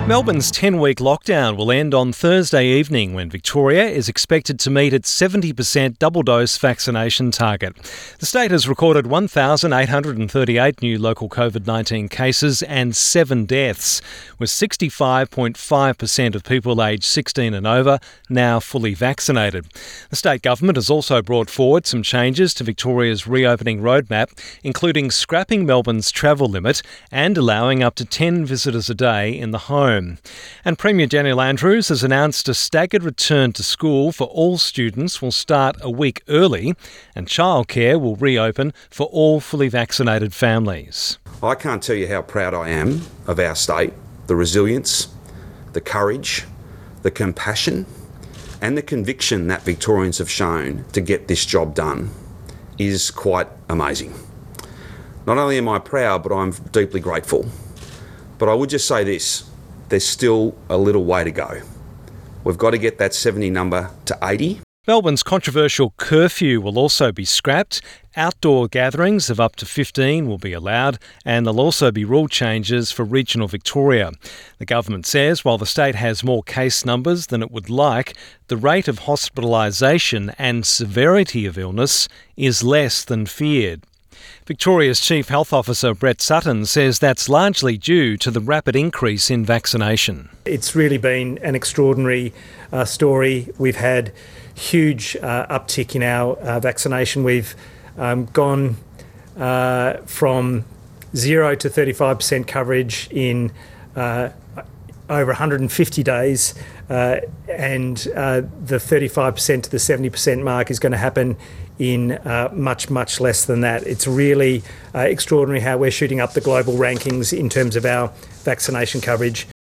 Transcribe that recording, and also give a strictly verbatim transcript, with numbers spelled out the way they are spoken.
Melbourne's ten-week lockdown will end on Thursday evening when Victoria is expected to meet its seventy percent double-dose vaccination target. The state has recorded one thousand eight hundred thirty-eight new local COVID nineteen cases and seven deaths, with sixty-five point five percent of people aged sixteen and over now fully vaccinated. The state government has also brought forward some changes to Victoria's reopening roadmap, including scrapping Melbourne's travel limit and allowing up to ten visitors a day in the home. And Premier Daniel Andrews has announced a staggered return to school for all students will start a week early, and childcare will reopen for all fully vaccinated families. I can't tell you how proud I am of our state, the resilience, the courage, the compassion and the conviction that Victorians have shown to get this job done is quite amazing. Not only am I proud, but I'm deeply grateful. But I would just say this. There's still a little way to go. We've got to get that seventy number to eighty. Melbourne's controversial curfew will also be scrapped. Outdoor gatherings of up to fifteen will be allowed, and there'll also be rule changes for regional Victoria. The government says while the state has more case numbers than it would like, the rate of hospitalisation and severity of illness is less than feared. Victoria's Chief Health Officer Brett Sutton says that's largely due to the rapid increase in vaccination. It's really been an extraordinary uh, story. We've had huge uh, uptick in our uh, vaccination. We've um, gone uh, from zero to thirty-five percent coverage in uh, over one hundred fifty days, uh, and uh, the thirty-five percent to the seventy percent mark is going to happen in uh, much, much less than that. It's really uh, extraordinary how we're shooting up the global rankings in terms of our vaccination coverage.